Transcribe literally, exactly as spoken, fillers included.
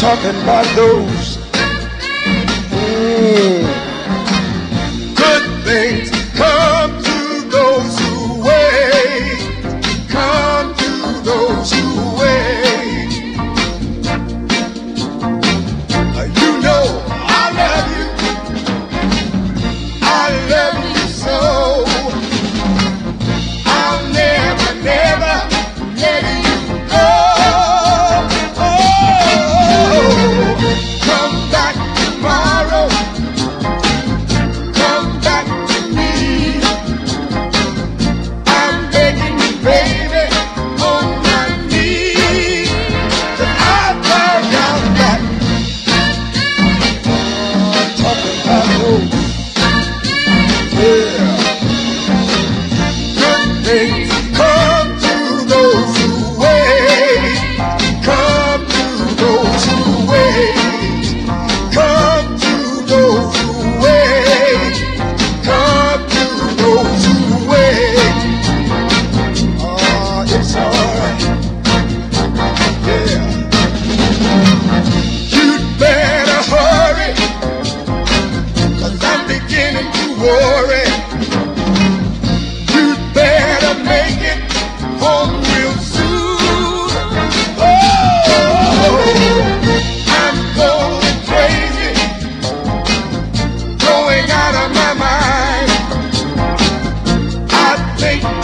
talking about those mm, good things come to those who wait. Come to those who wait. Uh, you know I love you. I love you so. I'll never, never let you go. Come back tomorrow. Come back to me. I'm begging you, baby, on my knees. 'Cause I found out that I'm talking about those, yeah, good things come to those who wait. Come to those who wait. Come to those who wait. Come to those who wait. Oh, it's alright. Yeah. You'd better hurry, 'cause I'm beginning to worry. You'd better make it home real soon. Oh, I'm going crazy, going out of my mind. I think